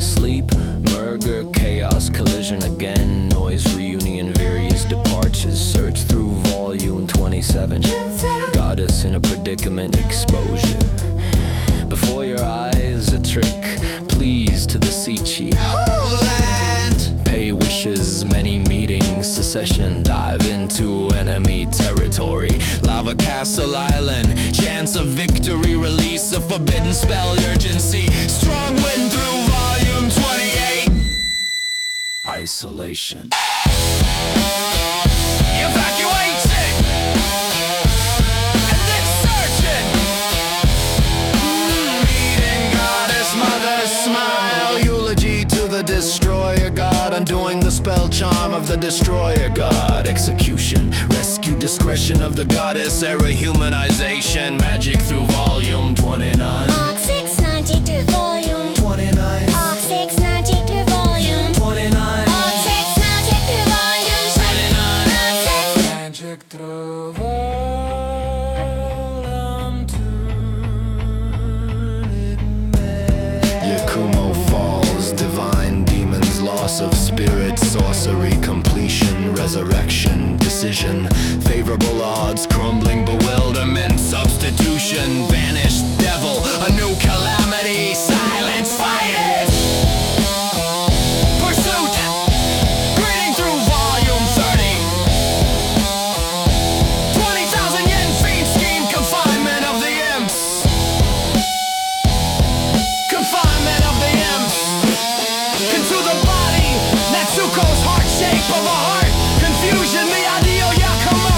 Sleep, murder, chaos, collision again. Noise, reunion, various departures. Search through volume 27. Goddess in a predicament, exposure. Before your eyes, a trick. Please to the Sichi land. Pay wishes, many meetings, secession. Dive into enemy territory. Lava Castle Island, chance of victory. Release a forbidden spell, urgency. Strong wind through volume 28. Isolation. Evacuating. And then searching. Meeting goddess, mother, smile. Eulogy to the destroyer god. Undoing the spell charm of the destroyer god. Execution, rescue, discretion of the goddess. Era humanization. Magic through volume 29. Arc 692 volume 29. Arc 692 volume 29. Arc 692 volume 29. Magic through volume 29. Yakumo falls, divine demons, loss of spirit, sorcery, completion, resurrection, decision, favorable odds, crumbling bewilderment, substitution, vanished devil, a new calamity, silence, fire. Pursuit, greeting through volume 30. 20,000 yen fiend scheme, confinement of the imps. Confinement of the imps. Into the body, Natsuko's heart shape of a heart. Confusion, the ideal Yakumo.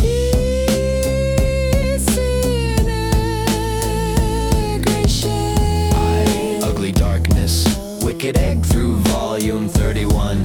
Ugly darkness, wicked egg through volume 31.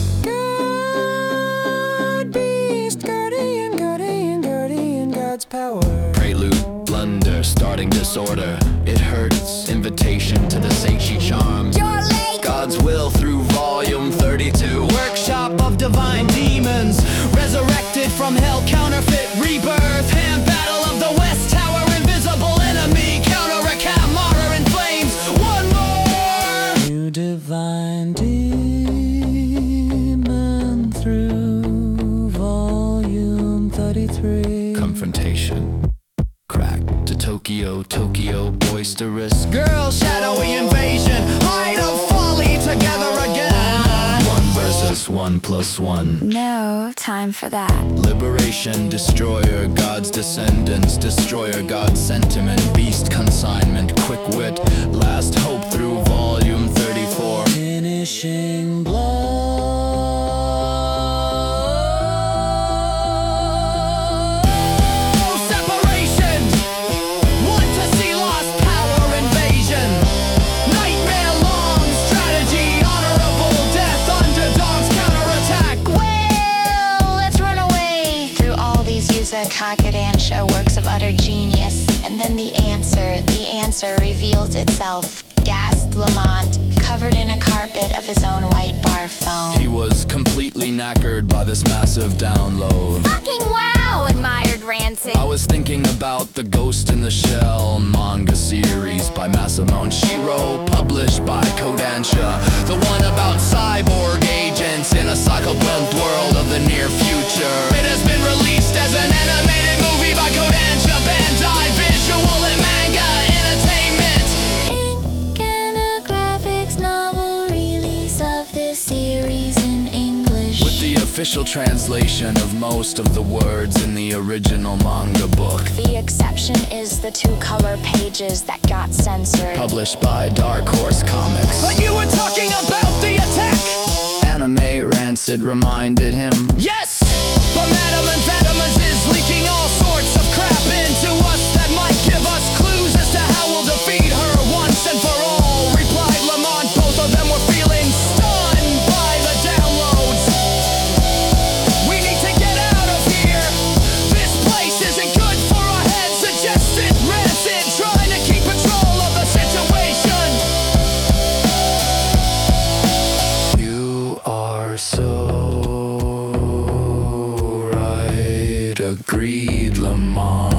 God, beast, guardian, God's power. Prelude, blunder, starting disorder. It hurts, invitation to the Seichi charm. You're late. God's will through volume 32. Workshop of divine demons, resurrected from hell, counterfeit rebirth. Hand battle of the West Tower, invisible enemy, counter recap, martyr in flames. One more. New divine demon through volume 33. Confrontation. Crack to Tokyo, boisterous. Girl, shadowy invasion. Height of folly, together again. 1 versus 1 plus 1. No time for that. Liberation, destroyer, God's descendants. Destroyer, God's sentiment. Beast consignment, quick wit. Last hope through volume 34. Finishing blow. Separation. Want to see lost power invasion. Nightmare long strategy. Honorable death. Underdogs counterattack. Well, let's run away. Through all these Yuza Kakadansha works of utter genius. And then the answer reveals itself. Gasped Lamont, covered in a carpet of his own white bar phone. He was completely knackered by this massive download. Fucking wow, admired Rancid. I was thinking about the Ghost in the Shell manga series by Masamune Shirow, published by Kodansha. The one about cyborg agents in a cyberpunk world of the near future. It has been released as an animated movie by Kodansha, Bandai Visual and Manga Entertainment. Ink and a graphics novel release of this series in English. With the official translation of most of the words in the original manga book. The exception is the 2-color pages that got censored. Published by Dark Horse Comics. But you were talking about the attack! Anime Rancid reminded him. Yes! But Madame Amphetamines is leaking all sorts of crap into us that might give us clues as to how we'll defeat her once and for all. Replied Lamont, both of them were feeling stunned by the downloads. We need to get out of here. This place isn't good for our heads. Suggested Rancid, trying to keep control of the situation. You are so right, agreed Lamont.